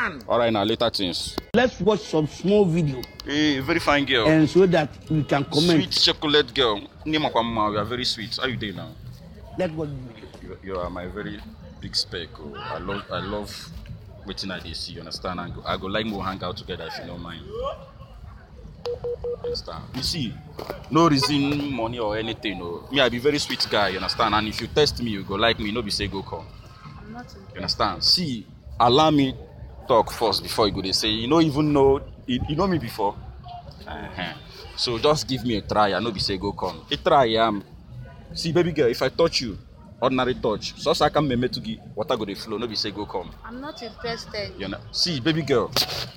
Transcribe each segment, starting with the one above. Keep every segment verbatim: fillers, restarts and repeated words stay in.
man. All right, now later things. Let's watch some small video. Hey, very fine girl. And so that we can comment. Sweet chocolate girl. Name Mama, you are very sweet. How you doing now? Let's watch the video. You, you are my very big spec. Oh. I love, I love waiting at this. You understand? I go, I go like more hang out together if you don't mind. Understand? You see, no reason, money or anything. No. Me, I be very sweet guy. You understand? And if you test me, you go like me. No be say go come. I'm not interested. You understand? See, allow me talk first before you go. They say you don't even know. You, you know me before. Uh-huh. So just give me a try. I know be say go come. A try, um. See, baby girl, if I touch you, ordinary touch, so I can me to give water go the flow. No be say go come. I'm not interested. You know. See, baby girl.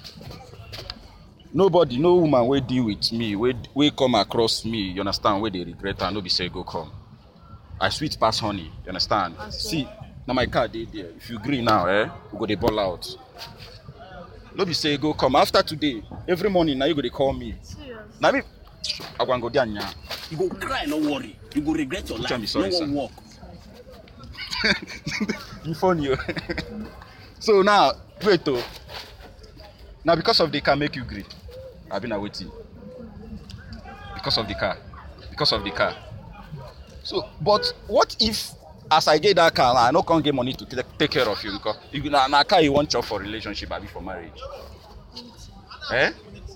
Nobody, no woman will deal with me, will will come across me. You understand? Where they regret and no be say go come. I sweet pass honey. You understand? Okay. See, now my car dey there. If you agree now, eh, we go dey ball out. No be say go come after today. Every morning now you go dey call me. Serious? Now me, I go and go there now. You go cry, no worry. You go regret your life. Tell me sorry, no sir. one walk. You funny. So now, wait oh. Now because of the car make you gree. I've been waiting. Because of the car. Because of the car. So, but what if as I get that car, I no can't get money to take, take care of you because you na na car you want job for relationship, abi for marriage. Eh?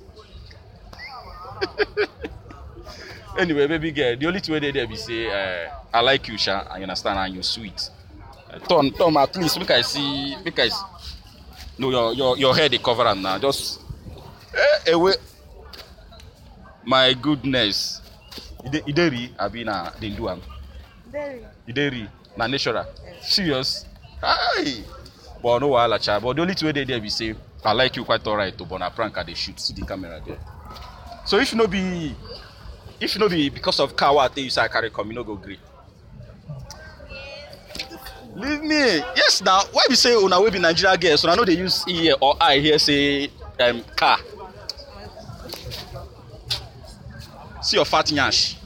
Anyway, baby girl, the only two way they there be say, uh, I like you, Sha, and you understand, and you sweet. Uh, Tom, Tom, at least make I see, make I see. No, your your your hair they cover am now. Just eh, away. My goodness. Ide ideri abi na dey do am. Very. Ideri na natural. Serious. Hi. But no wahala cha. But the only two way they there be say, I like you quite alright to, but na prank I dey shoot. See the camera there. So if you no be, if you no be because of car what I tell you say I carry come, you no go gree. Leave me. Yes now. Why we say una we be Nigeria girls? So I know they use ear or eye here say um car. See your fat nyash.